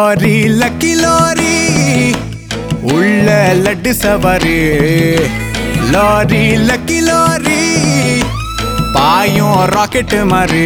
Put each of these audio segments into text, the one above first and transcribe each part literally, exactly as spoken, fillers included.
lorry lucky lorry உள்ள லட்டு சவாரி லாரி லக்கி லாரி பாயும் ராக்கெட் மாறு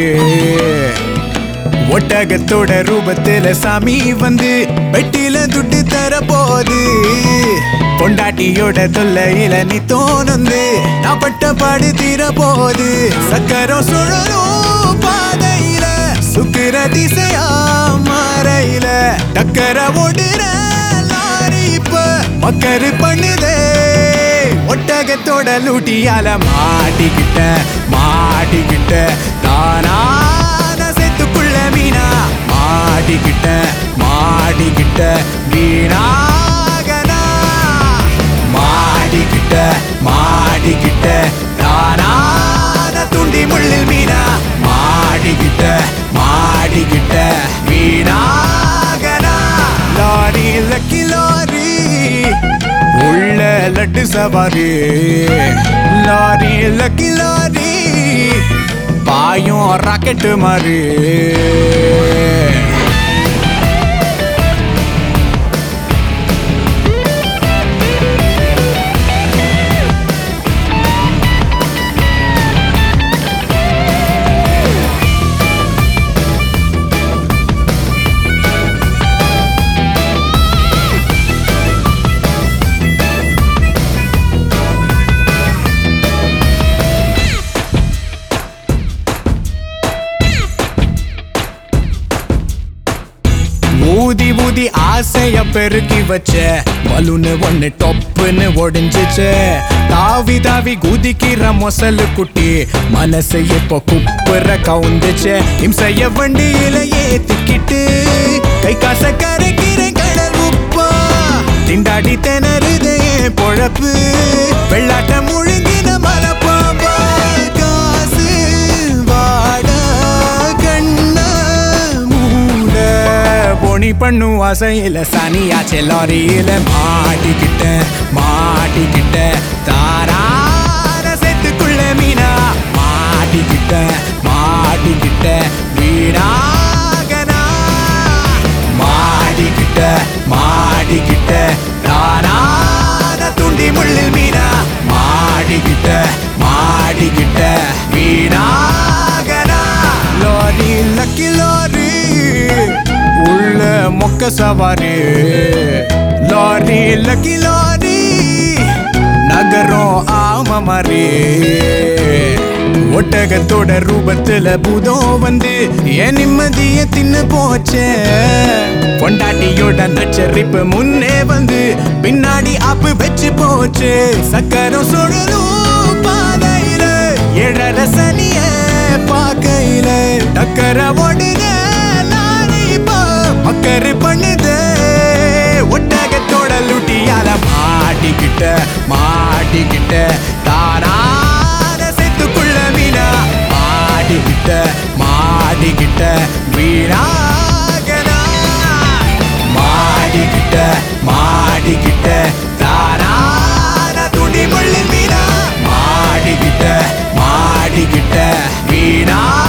ஒட்டகத்தோட ரூபத்துல சாமி வந்து பெட்டில துட்டு தர போது பொண்டாட்டியோட தொல்லையில நீ தோணுந்து நான் பட்ட பாடு தீர போது சக்கரம் சுழலும் பாதையில சுக்கிர திசையா மாறையில டக்கர ஓடுற லாரி இப்ப மக்கரு பண்ணுதே ஒட்டகத்தோட லூட்டியால மாட்டிக்கிட்ட மாட்டிக்கிட்ட தானா செத்துக்குள்ள மீனா மாட்டிக்கிட்ட மாட்டிக்கிட்ட வீணாகனா மாட்டிக்கிட்ட மாட்டிக்கிட்ட தானா துண்டி முள்ளில் மீனா மாட்டிக்கிட்ட மாட்டிக்கிட்ட வீணாகனா லாரி லக்கி லாரி உள்ள லட்டு சவாரி லாரி லக்கி லாரி பாயும் ராக்கெட் மாறு ஊதி ஊதி ஆசைய பெருக்கி வச்ச பலூனு ஒண்ணு டொப்புன்னு ஒடிஞ்சிச்சு தாவி தாவி குதிக்கிற மொசலு குட்டி மனசு இப்போ குப்புற கவுந்துச்சு இம்சைய வண்டியில ஏத்திக்கிட்டு கை காச கரைக்கிற கடல் உப்பா திண்டாடி திணறுதே பொழப்பு வெள்ளாட்ட முழுங்கின மலப்பாம்பா காசு வாட கண்ண மூட பொனி பண்ணு ஆசையில சனியாச்சே லாரியில மாட்டிக்கிட்ட மாட்டிக்கிட்ட தாரான செத்துக்குள்ள மீனா மாட்டிக்கிட்ட மாட்டிக்கிட்ட வீணாகனா மாட்டிக்கிட்ட மாட்டிக்கிட்ட தாரான துண்டி முள்ளில் மீனா மாட்டிக்கிட்ட மாட்டிக்கிட்ட வீணாகனா லாரி லக்கி லாரி உள்ள மொக்க சவாரி லாரி லக்கி லாரி நகரம் ஆம மாறி ஒட்டகத்தோட ரூபத்துல பூதம் வந்து என் நிம்மதிய தின்னு போச்சே பொண்டாட்டியோட நச்சரிப்பு முன்னே வந்து பின்னாடி ஆப்பு வச்சு போச்சு சக்கரம் சுழலும் பாதையில எழற சனிய பாக்கையில டக்கர ஓடுங்க மக்கரு பண்ணுதே ஒட்டகத்தோட லூட்டியால மாட்டிக்கிட்ட மாட்டிக்கிட்ட தானான செத்துக்குள்ள மீனா மாட்டிக்கிட்ட மாட்டிக்கிட்ட வீணாகனா மாட்டிக்கிட்ட மாட்டிக்கிட்ட தானான துணி முள்ளில் மீனா மாட்டிக்கிட்ட மாட்டிக்கிட்ட வீணா